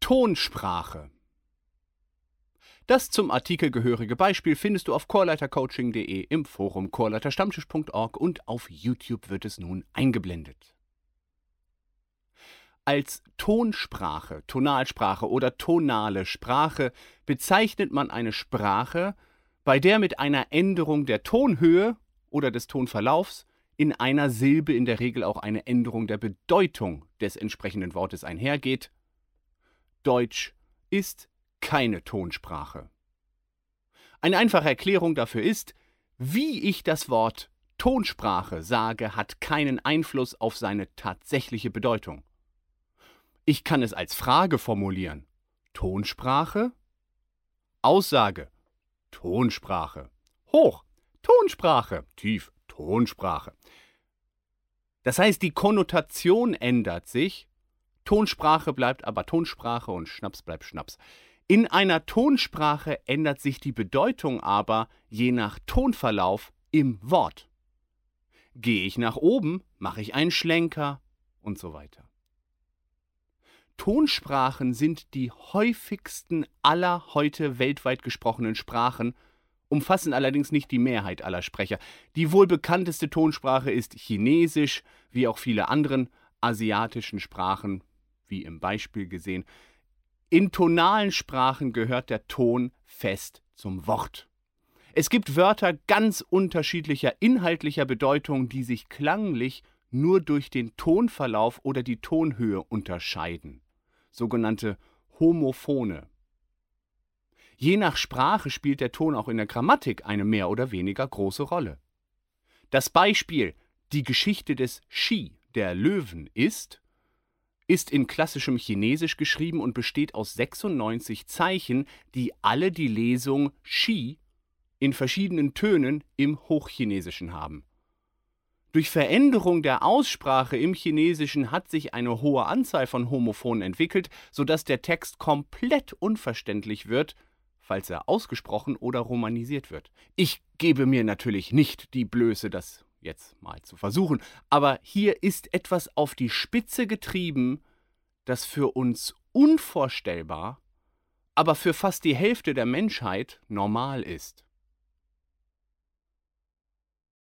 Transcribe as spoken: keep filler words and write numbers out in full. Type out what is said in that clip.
Tonsprache. Das zum Artikel gehörige Beispiel findest du auf chorleitercoaching punkt de, im Forum chorleiterstammtisch punkt org und auf YouTube wird es nun eingeblendet. Als Tonsprache, Tonalsprache oder tonale Sprache bezeichnet man eine Sprache, bei der mit einer Änderung der Tonhöhe oder des Tonverlaufs in einer Silbe in der Regel auch eine Änderung der Bedeutung des entsprechenden Wortes einhergeht. Deutsch ist keine Tonsprache. Eine einfache Erklärung dafür ist, wie ich das Wort Tonsprache sage, hat keinen Einfluss auf seine tatsächliche Bedeutung. Ich kann es als Frage formulieren. Tonsprache? Aussage. Tonsprache. Hoch. Tonsprache. Tief. Tonsprache. Das heißt, die Konnotation ändert sich, Tonsprache bleibt aber Tonsprache und Schnaps bleibt Schnaps. In einer Tonsprache ändert sich die Bedeutung aber je nach Tonverlauf im Wort. Gehe ich nach oben, mache ich einen Schlenker und so weiter. Tonsprachen sind die häufigsten aller heute weltweit gesprochenen Sprachen, umfassen allerdings nicht die Mehrheit aller Sprecher. Die wohl bekannteste Tonsprache ist Chinesisch, wie auch viele anderen asiatischen Sprachen, wie im Beispiel gesehen. In tonalen Sprachen gehört der Ton fest zum Wort. Es gibt Wörter ganz unterschiedlicher inhaltlicher Bedeutung, die sich klanglich nur durch den Tonverlauf oder die Tonhöhe unterscheiden. Sogenannte Homophone. Je nach Sprache spielt der Ton auch in der Grammatik eine mehr oder weniger große Rolle. Das Beispiel Die Geschichte des Xi, der Löwen, ist, ist in klassischem Chinesisch geschrieben und besteht aus sechsundneunzig Zeichen, die alle die Lesung Xi in verschiedenen Tönen im Hochchinesischen haben. Durch Veränderung der Aussprache im Chinesischen hat sich eine hohe Anzahl von Homophonen entwickelt, sodass der Text komplett unverständlich wird, falls er ausgesprochen oder romanisiert wird. Ich gebe mir natürlich nicht die Blöße, das jetzt mal zu versuchen, aber hier ist etwas auf die Spitze getrieben, das für uns unvorstellbar, aber für fast die Hälfte der Menschheit normal ist.